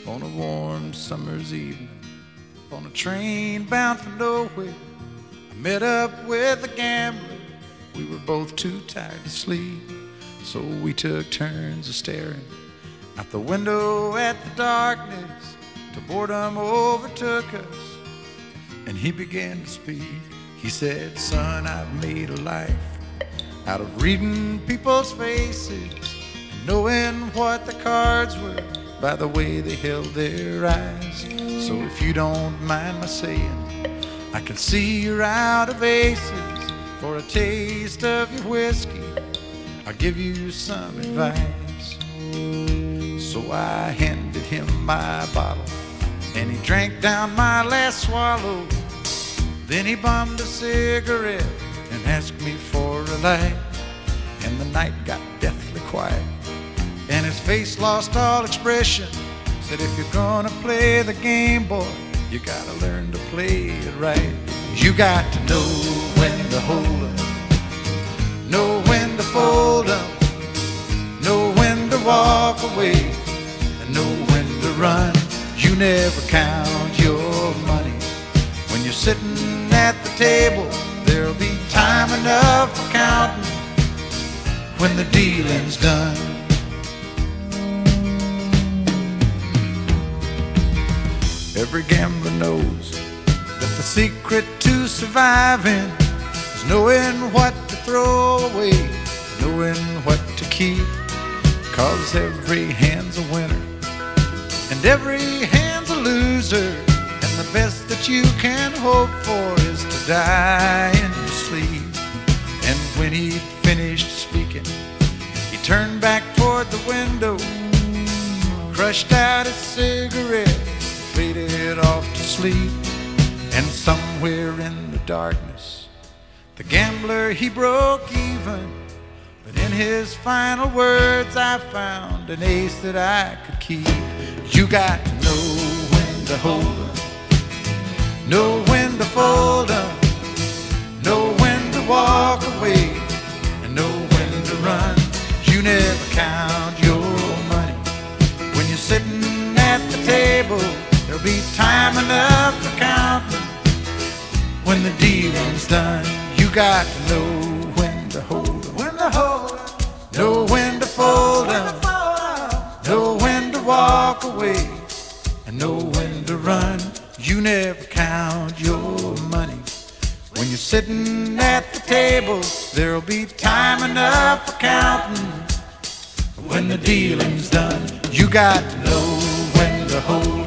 On a warm summer's evening, on a train bound for nowhere, I met up with a gambler. We were both too tired to sleep, so we took turns of staring out the window at the darkness till boredom overtook us, and he began to speak. He said, "Son, I've made a life out of reading people's faces and knowing what the cards were by the way they held their eyes. So if you don't mind my saying, I can see you're out of aces. For a taste of your whiskey, I'll give you some advice." So I handed him my bottle, and he drank down my last swallow. Then he bummed a cigarette and asked me for a light. And the night got deathly quiet, and his face lost all expression. Said, "If you're gonna play the game, boy, you gotta learn to play it right. You got to know when to hold up, know when to fold up, know when to walk away, and know when to run. You never count your money when you're sitting at the table. There'll be time enough for counting when the dealing's done." Every gambler knows that the secret to surviving is knowing what to throw away, knowing what to keep. 'Cause every hand's a winner and every hand's a loser, and the best that you can hope for is to die in your sleep. And when he'd finished speaking, he turned back toward the window, crushed out his cigarette, faded off to sleep. And somewhere in the darkness, the gambler, he broke even. But in his final words, I found an ace that I could keep. You got to know when to hold up, know when to fold up, know when to walk away, and know when to run. You never count your money when you're sitting at the table. There'll be time enough for counting when the dealing's done. You got to know when to hold up, know when to fold up, know when to walk away, and know when to run. You never count your money when you're sitting at the table. There'll be time enough for counting when the dealing's done. You got to know when to hold